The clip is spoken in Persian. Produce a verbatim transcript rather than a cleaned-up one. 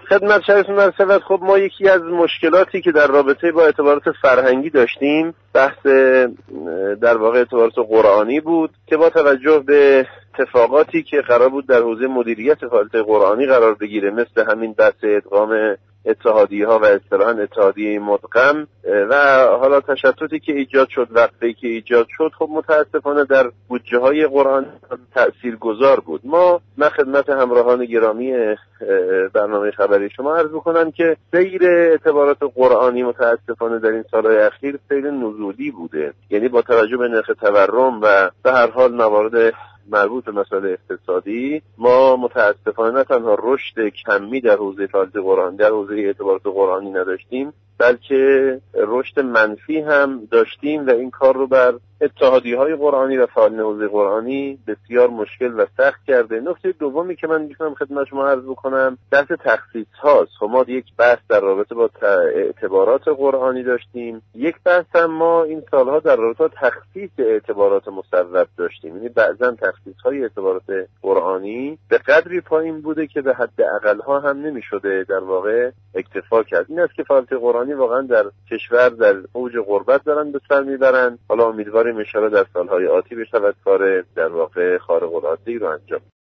خدمت شهرتون عرض شود. خب ما یکی از مشکلاتی که در رابطه با اعتبارات فرهنگی داشتیم بحث در واقع اعتبارات قرآنی بود که با توجه به اتفاقاتی که قرار بود در حوزه مدیریت فعالیت قرآنی قرار بگیره، مثل همین بحث ادغام اتحادیه ها و اصطلاحاً اتحادیه مدغم و حالا تشتتی که ایجاد شد، وقتی که ایجاد شد، خب متاسفانه در بودجه های قرآن تأثیرگذار بود. ما من خدمت همراهان گرامی برنامه خبری شما عرض بکنم که سیر اعتبارات قرآنی متاسفانه در این سالهای اخیر سیر نزولی بوده، یعنی با توجه به نرخ تورم و به هر حال موارد مربوط به مسائل اقتصادی ما متاسفانه نه تنها رشد کمی در حوزه فعالیت قرآنی در حوزه اعتبارات قرآنی نداشتیم، بلکه رشد منفی هم داشتیم و این کار رو بر اتحادیه‌های قرآنی و فعالین حوزه قرآنی بسیار مشکل و سخت کرده. نکته دومی که من میتونم خدمت شما عرض بکنم بحث تخصیص هاست. ما یک بحث در رابطه با اعتبارات قرآنی داشتیم، یک بحث هم ما این سالها در رابطه با تخصیص اعتبارات مصوب داشتیم، یعنی بعضا تخصیص های اعتبارات قرآنی به قدری پایین بوده که به حد اقل ها هم نمیشده در واقع اکتفا کرد. این است که فعالیت قرآنی واقعا در کشور در اوج غربت دارن به سر میبرن. حالا امیدواریم ان شاءالله در سالهای آتی بشود کار در واقع خارق العاده ای رو انجام